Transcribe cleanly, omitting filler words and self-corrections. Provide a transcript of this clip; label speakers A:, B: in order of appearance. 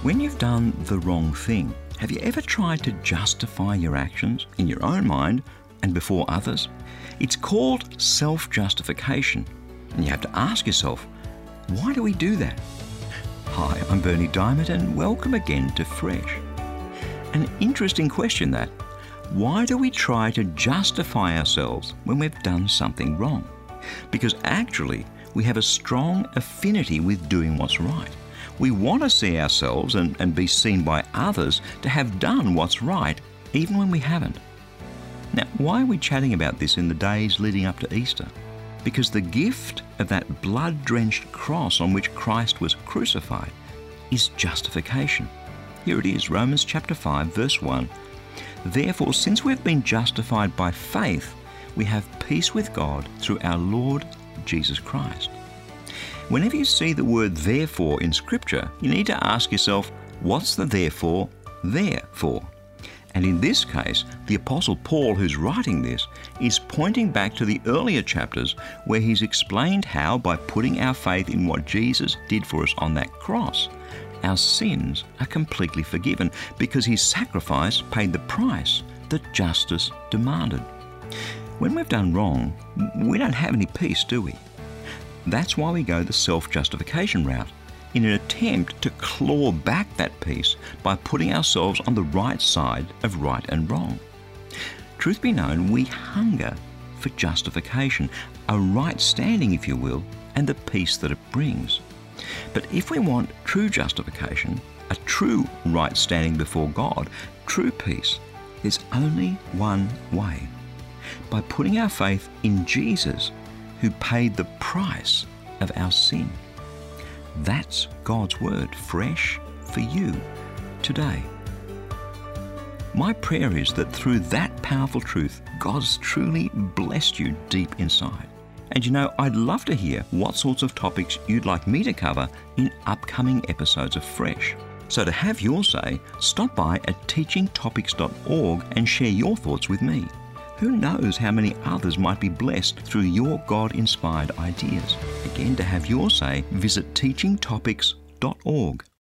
A: When you've done the wrong thing, have you ever tried to justify your actions in your own mind and before others? It's called self-justification, and you have to ask yourself, why do we do that? Hi, I'm Berni Dymet, and welcome again to Fresh. An interesting question that. Why do we try to justify ourselves when we've done something wrong? Because actually, we have a strong affinity with doing what's right. We want to see ourselves and be seen by others to have done what's right, even when we haven't. Now, why are we chatting about this in the days leading up to Easter? Because the gift of that blood-drenched cross on which Christ was crucified is justification. Here it is, Romans chapter 5, verse 1. Therefore, since we have been justified by faith, we have peace with God through our Lord Jesus Christ. Whenever you see the word therefore in Scripture, you need to ask yourself, what's the therefore there for? And in this case, the Apostle Paul, who's writing this, is pointing back to the earlier chapters where he's explained how, by putting our faith in what Jesus did for us on that cross, our sins are completely forgiven because his sacrifice paid the price that justice demanded. When we've done wrong, we don't have any peace, do we? That's why we go the self-justification route, in an attempt to claw back that peace by putting ourselves on the right side of right and wrong. Truth be known, we hunger for justification, a right standing, if you will, and the peace that it brings. But if we want true justification, a true right standing before God, true peace, there's only one way: by putting our faith in Jesus, who paid the price of our sin. That's God's word, fresh for you today. My prayer is that through that powerful truth, God's truly blessed you deep inside. And you know, I'd love to hear what sorts of topics you'd like me to cover in upcoming episodes of Fresh. So to have your say, stop by at teachingtopics.org and share your thoughts with me. Who knows how many others might be blessed through your God-inspired ideas? Again, to have your say, visit teachingtopics.org.